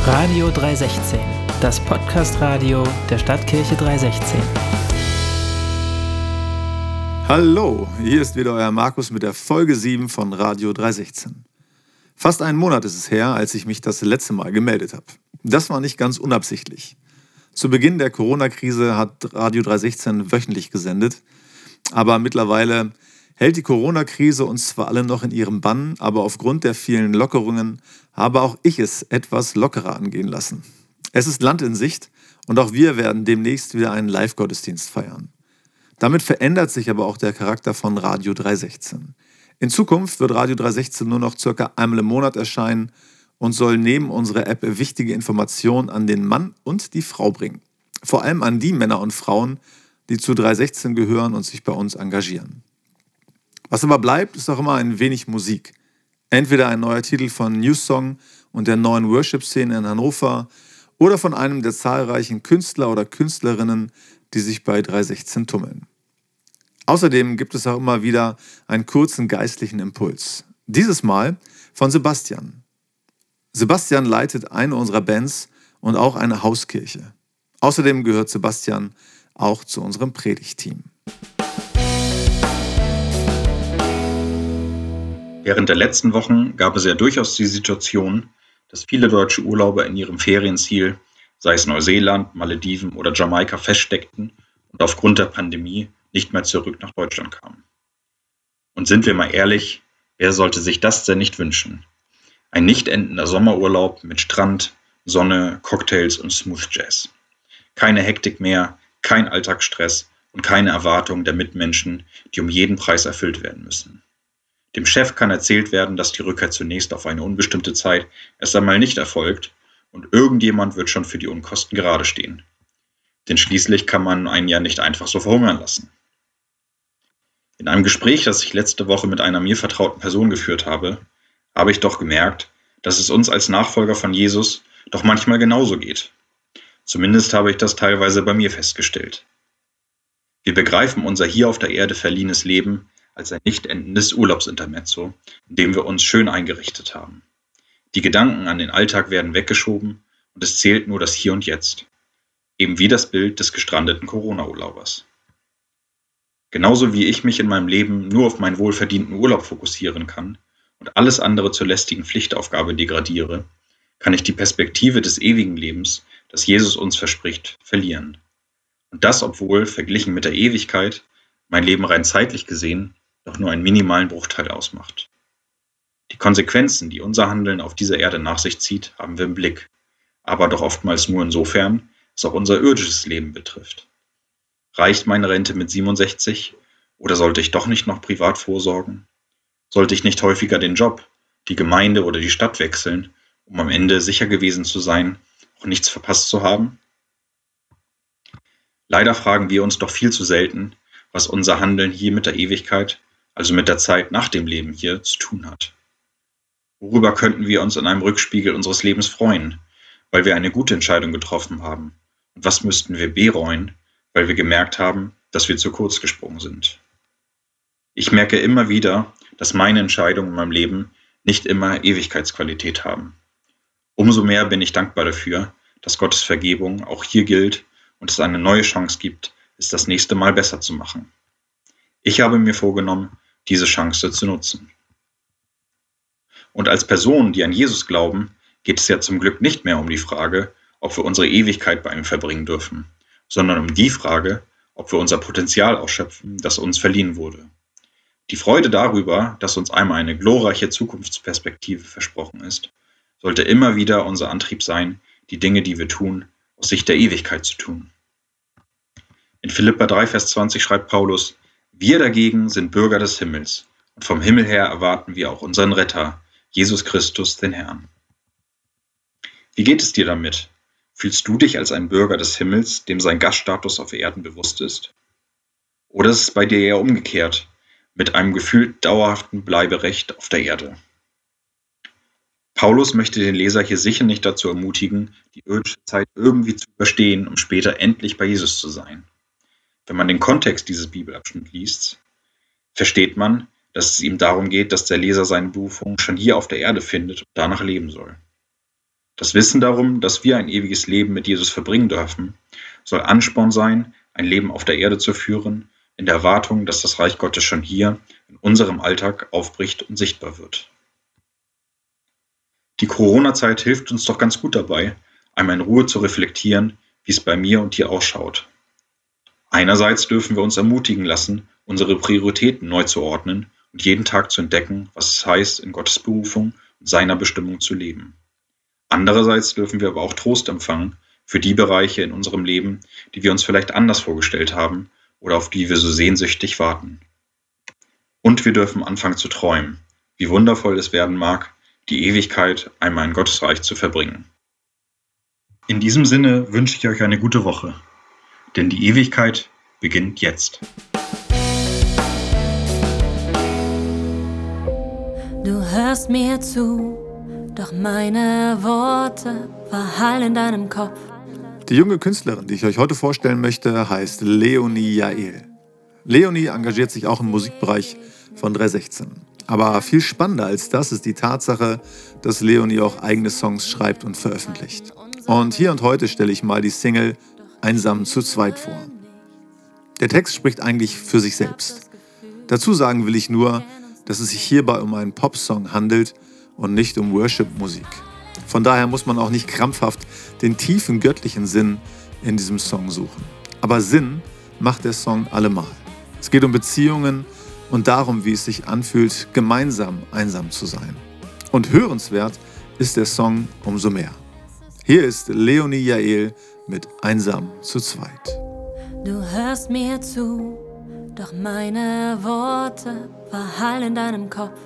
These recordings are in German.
Radio 316, das Podcast-Radio der Stadtkirche 316. Hallo, hier ist wieder euer Markus mit der Folge 7 von Radio 316. Fast einen Monat ist es her, als ich mich das letzte Mal gemeldet habe. Das war nicht ganz unabsichtlich. Zu Beginn der Corona-Krise hat Radio 316 wöchentlich gesendet, aber mittlerweile hält die Corona-Krise uns zwar alle noch in ihrem Bann, aber aufgrund der vielen Lockerungen habe auch ich es etwas lockerer angehen lassen. Es ist Land in Sicht und auch wir werden demnächst wieder einen Live-Gottesdienst feiern. Damit verändert sich aber auch der Charakter von Radio 316. In Zukunft wird Radio 316 nur noch circa einmal im Monat erscheinen und soll neben unserer App wichtige Informationen an den Mann und die Frau bringen. Vor allem an die Männer und Frauen, die zu 316 gehören und sich bei uns engagieren. Was aber bleibt, ist auch immer ein wenig Musik. Entweder ein neuer Titel von New Song und der neuen Worship-Szene in Hannover oder von einem der zahlreichen Künstler oder Künstlerinnen, die sich bei 316 tummeln. Außerdem gibt es auch immer wieder einen kurzen geistlichen Impuls. Dieses Mal von Sebastian. Sebastian leitet eine unserer Bands und auch eine Hauskirche. Außerdem gehört Sebastian auch zu unserem Predigtteam. Während der letzten Wochen gab es ja durchaus die Situation, dass viele deutsche Urlauber in ihrem Ferienziel, sei es Neuseeland, Malediven oder Jamaika, feststeckten und aufgrund der Pandemie nicht mehr zurück nach Deutschland kamen. Und sind wir mal ehrlich, wer sollte sich das denn nicht wünschen? Ein nicht endender Sommerurlaub mit Strand, Sonne, Cocktails und Smooth Jazz. Keine Hektik mehr, kein Alltagsstress und keine Erwartungen der Mitmenschen, die um jeden Preis erfüllt werden müssen. Dem Chef kann erzählt werden, dass die Rückkehr zunächst auf eine unbestimmte Zeit erst einmal nicht erfolgt und irgendjemand wird schon für die Unkosten gerade stehen. Denn schließlich kann man einen ja nicht einfach so verhungern lassen. In einem Gespräch, das ich letzte Woche mit einer mir vertrauten Person geführt habe, habe ich doch gemerkt, dass es uns als Nachfolger von Jesus doch manchmal genauso geht. Zumindest habe ich das teilweise bei mir festgestellt. Wir begreifen unser hier auf der Erde verliehenes Leben als ein nicht endendes Urlaubsintermezzo, in dem wir uns schön eingerichtet haben. Die Gedanken an den Alltag werden weggeschoben und es zählt nur das Hier und Jetzt. Eben wie das Bild des gestrandeten Corona-Urlaubers. Genauso wie ich mich in meinem Leben nur auf meinen wohlverdienten Urlaub fokussieren kann und alles andere zur lästigen Pflichtaufgabe degradiere, kann ich die Perspektive des ewigen Lebens, das Jesus uns verspricht, verlieren. Und das, obwohl, verglichen mit der Ewigkeit, mein Leben rein zeitlich gesehen doch nur einen minimalen Bruchteil ausmacht. Die Konsequenzen, die unser Handeln auf dieser Erde nach sich zieht, haben wir im Blick, aber doch oftmals nur insofern, es auch unser irdisches Leben betrifft. Reicht meine Rente mit 67 oder sollte ich doch nicht noch privat vorsorgen? Sollte ich nicht häufiger den Job, die Gemeinde oder die Stadt wechseln, um am Ende sicher gewesen zu sein, auch nichts verpasst zu haben? Leider fragen wir uns doch viel zu selten, was unser Handeln hier mit der Ewigkeit, also mit der Zeit nach dem Leben hier, zu tun hat. Worüber könnten wir uns in einem Rückspiegel unseres Lebens freuen, weil wir eine gute Entscheidung getroffen haben? Und was müssten wir bereuen, weil wir gemerkt haben, dass wir zu kurz gesprungen sind? Ich merke immer wieder, dass meine Entscheidungen in meinem Leben nicht immer Ewigkeitsqualität haben. Umso mehr bin ich dankbar dafür, dass Gottes Vergebung auch hier gilt und es eine neue Chance gibt, es das nächste Mal besser zu machen. Ich habe mir vorgenommen, diese Chance zu nutzen. Und als Personen, die an Jesus glauben, geht es ja zum Glück nicht mehr um die Frage, ob wir unsere Ewigkeit bei ihm verbringen dürfen, sondern um die Frage, ob wir unser Potenzial ausschöpfen, das uns verliehen wurde. Die Freude darüber, dass uns einmal eine glorreiche Zukunftsperspektive versprochen ist, sollte immer wieder unser Antrieb sein, die Dinge, die wir tun, aus Sicht der Ewigkeit zu tun. In Philipper 3, Vers 20 schreibt Paulus: Wir dagegen sind Bürger des Himmels und vom Himmel her erwarten wir auch unseren Retter, Jesus Christus, den Herrn. Wie geht es dir damit? Fühlst du dich als ein Bürger des Himmels, dem sein Gaststatus auf Erden bewusst ist? Oder ist es bei dir eher umgekehrt, mit einem gefühlt dauerhaften Bleiberecht auf der Erde? Paulus möchte den Leser hier sicher nicht dazu ermutigen, die irdische Zeit irgendwie zu überstehen, um später endlich bei Jesus zu sein. Wenn man den Kontext dieses Bibelabschnitts liest, versteht man, dass es ihm darum geht, dass der Leser seine Berufung schon hier auf der Erde findet und danach leben soll. Das Wissen darum, dass wir ein ewiges Leben mit Jesus verbringen dürfen, soll Ansporn sein, ein Leben auf der Erde zu führen, in der Erwartung, dass das Reich Gottes schon hier in unserem Alltag aufbricht und sichtbar wird. Die Corona-Zeit hilft uns doch ganz gut dabei, einmal in Ruhe zu reflektieren, wie es bei mir und dir ausschaut. Einerseits dürfen wir uns ermutigen lassen, unsere Prioritäten neu zu ordnen und jeden Tag zu entdecken, was es heißt, in Gottes Berufung und seiner Bestimmung zu leben. Andererseits dürfen wir aber auch Trost empfangen für die Bereiche in unserem Leben, die wir uns vielleicht anders vorgestellt haben oder auf die wir so sehnsüchtig warten. Und wir dürfen anfangen zu träumen, wie wundervoll es werden mag, die Ewigkeit einmal in Gottes Reich zu verbringen. In diesem Sinne wünsche ich euch eine gute Woche, denn die Ewigkeit beginnt jetzt. Du hörst mir zu, doch meine Worte verhallen in deinem Kopf. Die junge Künstlerin, die ich euch heute vorstellen möchte, heißt Leonie Jael. Leonie engagiert sich auch im Musikbereich von 316. Aber viel spannender als das ist die Tatsache, dass Leonie auch eigene Songs schreibt und veröffentlicht. Und hier und heute stelle ich mal die Single Einsam zu zweit vor. Der Text spricht eigentlich für sich selbst. Dazu sagen will ich nur, dass es sich hierbei um einen Popsong handelt und nicht um Worship-Musik. Von daher muss man auch nicht krampfhaft den tiefen göttlichen Sinn in diesem Song suchen. Aber Sinn macht der Song allemal. Es geht um Beziehungen und darum, wie es sich anfühlt, gemeinsam einsam zu sein. Und hörenswert ist der Song umso mehr. Hier ist Leonie Jael mit Einsam zu zweit. Du hörst mir zu, doch meine Worte verhallen in deinem Kopf.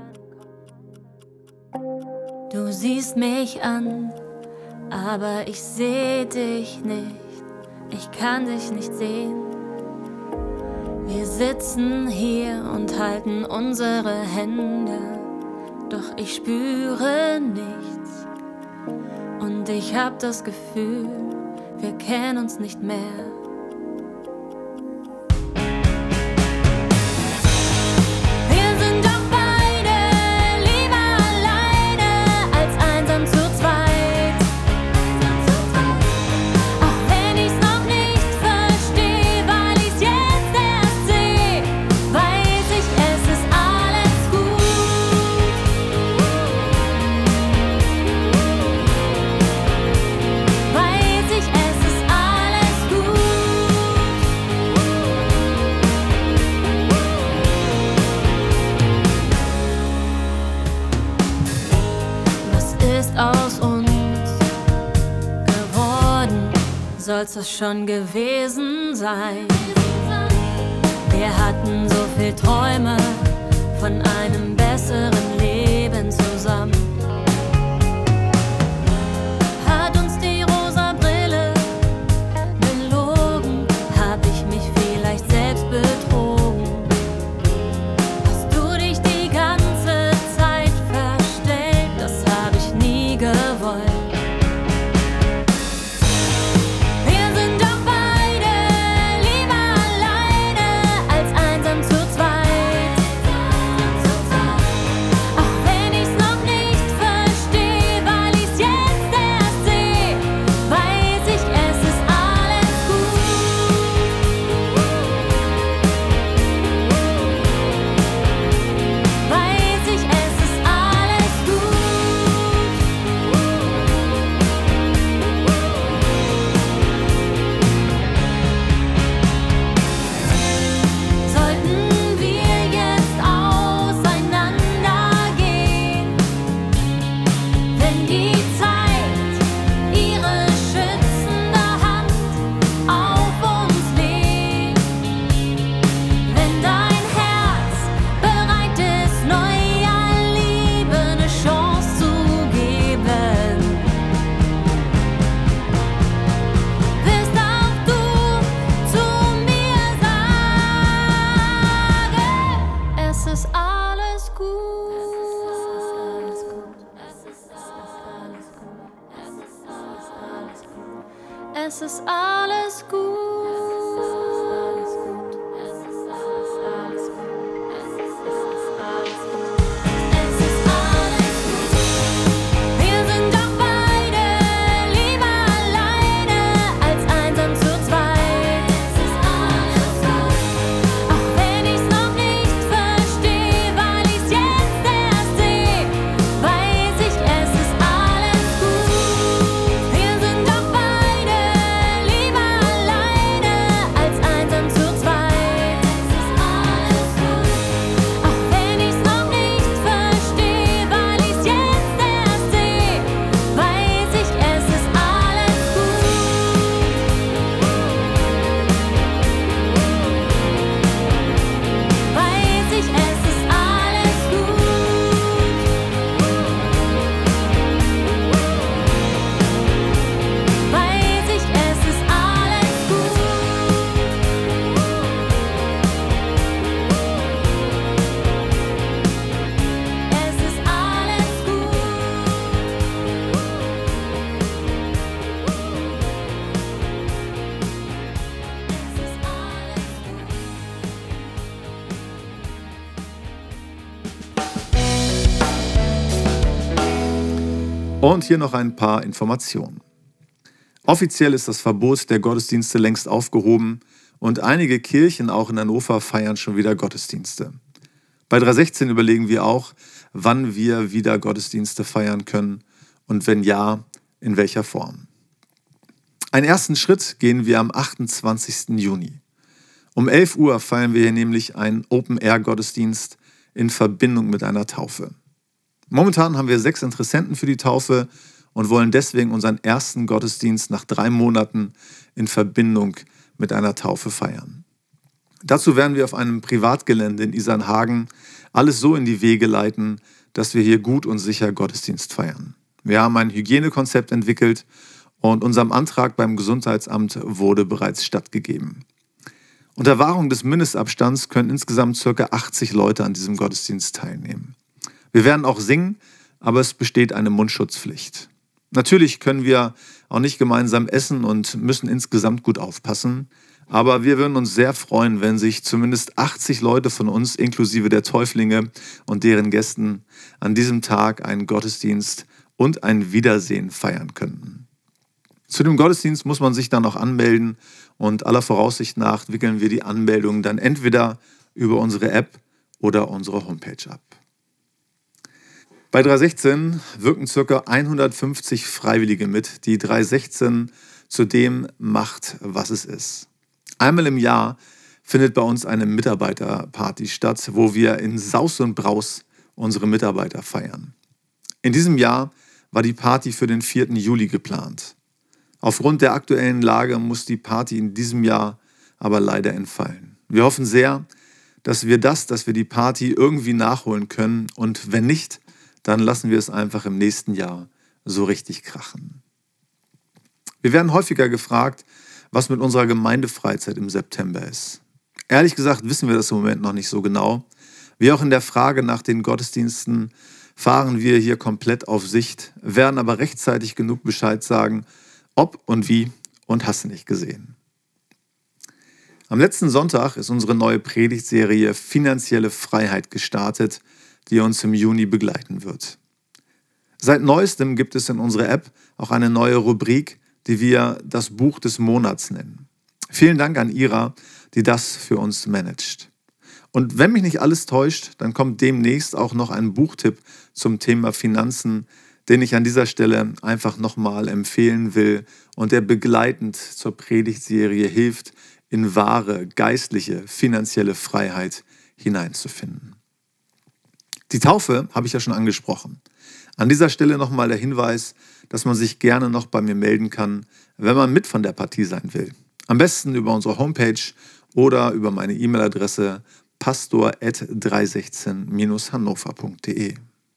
Du siehst mich an, aber ich seh dich nicht. Ich kann dich nicht sehen. Wir sitzen hier und halten unsere Hände, doch ich spüre nichts. Und ich hab das Gefühl, wir kennen uns nicht mehr. Aus uns geworden, soll's das schon gewesen sein. Wir hatten so viel Träume von einem besseren Leben zusammen. Hat uns die rosa Brille belogen? Hab ich mich vielleicht selbst betrogen? Hast du dich die ganze Zeit verstellt? Das hab ich nie gewollt. Wir sind doch beide lieber alleine als einsam zu zweit. Auch wenn ich's noch nicht verstehe, weil ich's jetzt erst sehe, weiß ich, es ist alles gut. Weiß ich, es ist alles gut. Sollten wir jetzt auseinandergehen, wenn die Zeit ihre schützende Hand auf uns legt, wenn dein Herz bereit ist, neuer Liebe eine Chance zu geben, wirst auch du zu mir sagen, es ist alles gut. Es ist alles gut. Es ist alles gut. Wir sind doch beide Und hier noch ein paar Informationen. Offiziell ist das Verbot der Gottesdienste längst aufgehoben und einige Kirchen auch in Hannover feiern schon wieder Gottesdienste. Bei 316 überlegen wir auch, wann wir wieder Gottesdienste feiern können und wenn ja, in welcher Form. Einen ersten Schritt gehen wir am 28. Juni. Um 11 Uhr feiern wir hier nämlich einen Open-Air-Gottesdienst in Verbindung mit einer Taufe. Momentan haben wir 6 Interessenten für die Taufe und wollen deswegen unseren ersten Gottesdienst nach 3 Monaten in Verbindung mit einer Taufe feiern. Dazu werden wir auf einem Privatgelände in Isernhagen alles so in die Wege leiten, dass wir hier gut und sicher Gottesdienst feiern. Wir haben ein Hygienekonzept entwickelt und unserem Antrag beim Gesundheitsamt wurde bereits stattgegeben. Unter Wahrung des Mindestabstands können insgesamt ca. 80 Leute an diesem Gottesdienst teilnehmen. Wir werden auch singen, aber es besteht eine Mundschutzpflicht. Natürlich können wir auch nicht gemeinsam essen und müssen insgesamt gut aufpassen, aber wir würden uns sehr freuen, wenn sich zumindest 80 Leute von uns, inklusive der Täuflinge und deren Gästen, an diesem Tag einen Gottesdienst und ein Wiedersehen feiern könnten. Zu dem Gottesdienst muss man sich dann noch anmelden und aller Voraussicht nach wickeln wir die Anmeldung dann entweder über unsere App oder unsere Homepage ab. Bei 316 wirken ca. 150 Freiwillige mit, die 316 zu dem macht, was es ist. Einmal im Jahr findet bei uns eine Mitarbeiterparty statt, wo wir in Saus und Braus unsere Mitarbeiter feiern. In diesem Jahr war die Party für den 4. Juli geplant. Aufgrund der aktuellen Lage muss die Party in diesem Jahr aber leider entfallen. Wir hoffen sehr, dass wir die Party irgendwie nachholen können und wenn nicht, dann lassen wir es einfach im nächsten Jahr so richtig krachen. Wir werden häufiger gefragt, was mit unserer Gemeindefreizeit im September ist. Ehrlich gesagt wissen wir das im Moment noch nicht so genau. Wie auch in der Frage nach den Gottesdiensten fahren wir hier komplett auf Sicht, werden aber rechtzeitig genug Bescheid sagen, ob und wie und hast du nicht gesehen. Am letzten Sonntag ist unsere neue Predigtserie Finanzielle Freiheit gestartet, die uns im Juni begleiten wird. Seit Neuestem gibt es in unserer App auch eine neue Rubrik, die wir das Buch des Monats nennen. Vielen Dank an Ira, die das für uns managt. Und wenn mich nicht alles täuscht, dann kommt demnächst auch noch ein Buchtipp zum Thema Finanzen, den ich an dieser Stelle einfach nochmal empfehlen will und der begleitend zur Predigtserie hilft, in wahre, geistliche, finanzielle Freiheit hineinzufinden. Die Taufe habe ich ja schon angesprochen. An dieser Stelle nochmal der Hinweis, dass man sich gerne noch bei mir melden kann, wenn man mit von der Partie sein will. Am besten über unsere Homepage oder über meine E-Mail-Adresse pastor@316-hannover.de.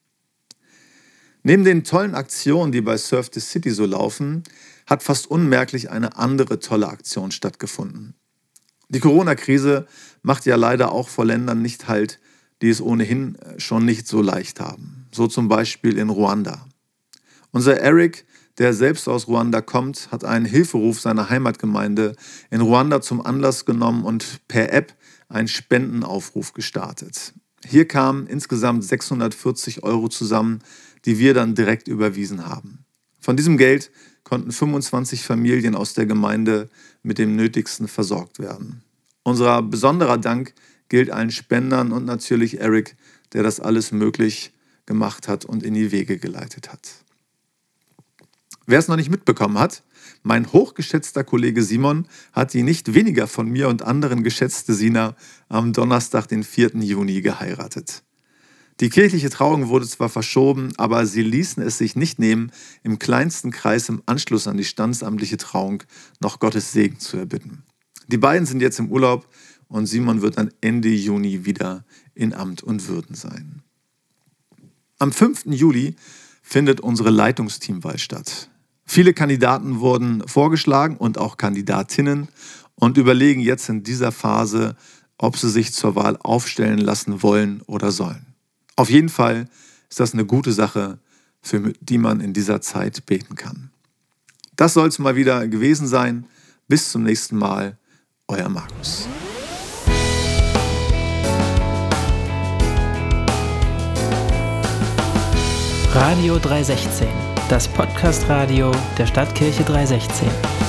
Neben den tollen Aktionen, die bei Surf the City so laufen, hat fast unmerklich eine andere tolle Aktion stattgefunden. Die Corona-Krise macht ja leider auch vor Ländern nicht Halt, die es ohnehin schon nicht so leicht haben. So zum Beispiel in Ruanda. Unser Eric, der selbst aus Ruanda kommt, hat einen Hilferuf seiner Heimatgemeinde in Ruanda zum Anlass genommen und per App einen Spendenaufruf gestartet. Hier kamen insgesamt 640 € zusammen, die wir dann direkt überwiesen haben. Von diesem Geld konnten 25 Familien aus der Gemeinde mit dem Nötigsten versorgt werden. Unser besonderer Dank gilt allen Spendern und natürlich Eric, der das alles möglich gemacht hat und in die Wege geleitet hat. Wer es noch nicht mitbekommen hat, mein hochgeschätzter Kollege Simon hat die nicht weniger von mir und anderen geschätzte Sina am Donnerstag, den 4. Juni, geheiratet. Die kirchliche Trauung wurde zwar verschoben, aber sie ließen es sich nicht nehmen, im kleinsten Kreis im Anschluss an die standesamtliche Trauung noch Gottes Segen zu erbitten. Die beiden sind jetzt im Urlaub und Simon wird dann Ende Juni wieder in Amt und Würden sein. Am 5. Juli findet unsere Leitungsteamwahl statt. Viele Kandidaten wurden vorgeschlagen und auch Kandidatinnen und überlegen jetzt in dieser Phase, ob sie sich zur Wahl aufstellen lassen wollen oder sollen. Auf jeden Fall ist das eine gute Sache, für die man in dieser Zeit beten kann. Das soll es mal wieder gewesen sein. Bis zum nächsten Mal, euer Markus. Radio 316, das Podcast-Radio der Stadtkirche 316.